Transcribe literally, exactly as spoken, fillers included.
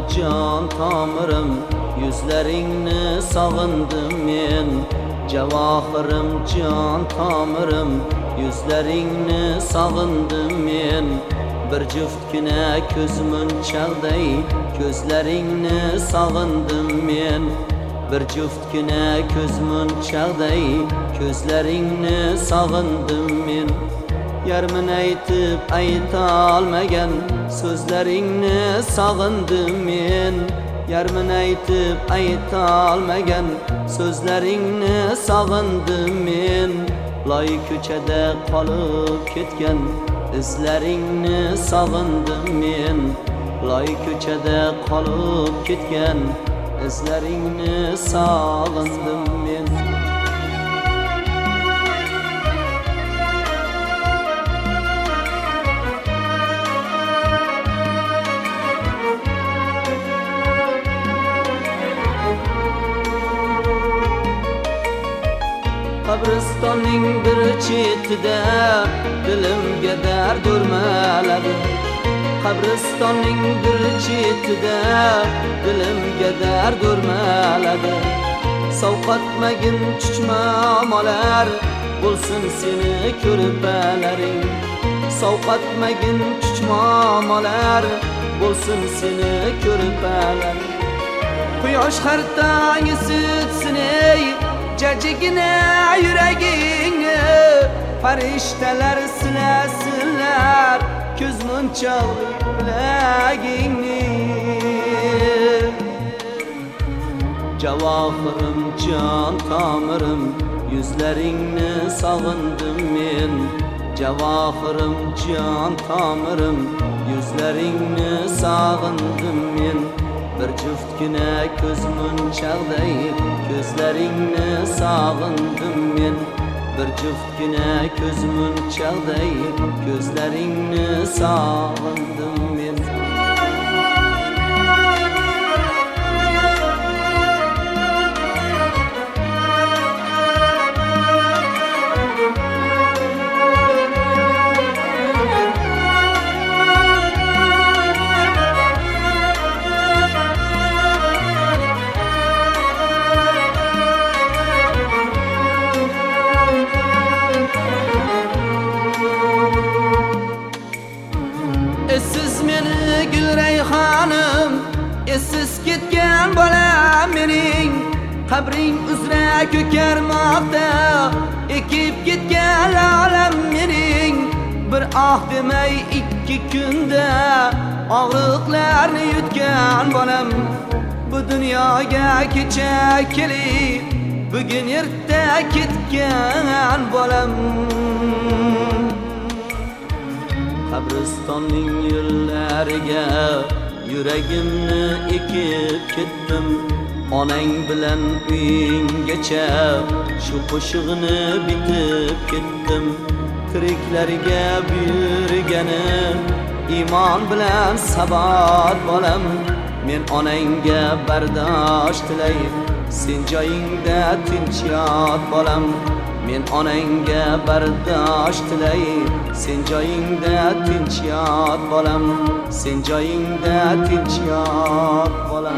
can tomirim, yuzlaringni sog'indim men. Javohirim can tomirim, yuzlaringni sog'indim men. Bir juftgina ko'zmunchaqday ko'zlaringni sog'indim men. Bir juftgina ko'zmunchaqday ko'zlaringni sog'indim men. Yarmin aytib ayta olmagan so'zlaringni sog'indim men. Yarmin aytib ayta olmagan so'zlaringni sog'indim men. Loy ko'chada qolib ketgan izlaringni sog'indim men. Loy ko'chada qolib ketgan izlaringni sog'indim men. Qabristonning bir chetida dilimga dard o'rmaladi. Qabristonning bir chetida dilimga dard o'rmaladi. Sovqatmagin chuchmomalar bo'lsin seni ko'rpalaring. Sovqatmagin chuchmomalar bo'lsin seni ko'rpalaring. Quyosh har tong isitsin jajigina yuragingni, farishtalar silasinlar ko'zmunchoqli bilagingni. Javohirim can tomirim, yuzlaringni sog'indim men. Javohirim can tomirim, yuzlaringni sog'indim men. Bir juftgina ko'zmunchaqday ko'zlaringni sog'indim men. Bir juftgina ko'zmunchaqday ko'zlaringni sog'indim men. Esiz meni gul rayhonim, esiz ketgan bolam mening. Qabring uzra ko'karmoqda ekib ketgan olam mening. Bir ah demay ikki kunda og'riqlarni yutgan bolam. Bu dunyoga kecha kelib bugun erta ketgan bolam. Qabristonning yo'llariga yuragimni ekib ketdim. Onang bilan uyinggacha shu qo'shig'ini bitib ketdim. Tiriklarga buyurganim iymon bilan sabot bolam. Men onangga bardosh tilay, sen joyingda tinch yot bolam. Men onangga bardosh tilay, sen joyingda tinch yot bolam. Sen joyingda tinch yot bolam.